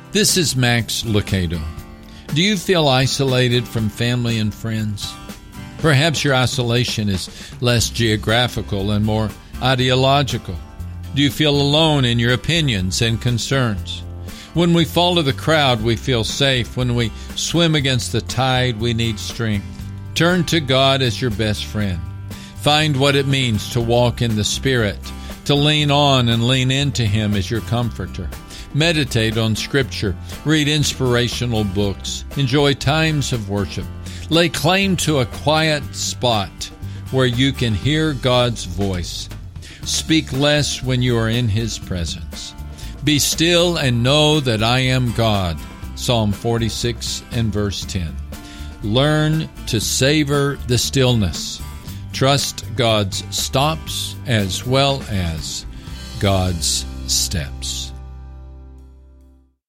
This is Max Lucado. Do you feel isolated from family and friends? Perhaps your isolation is less geographical and more ideological. Do you feel alone in your opinions and concerns? When we follow the crowd, we feel safe. When we swim against the tide, we need strength. Turn to God as your best friend. Find what it means to walk in the Spirit, to lean on and lean into Him as your comforter. Meditate on Scripture, read inspirational books, enjoy times of worship. Lay claim to a quiet spot where you can hear God's voice. Speak less when you are in His presence. Be still and know that I am God. Psalm 46 and verse 10. Learn to savor the stillness. Trust God's stops as well as God's steps.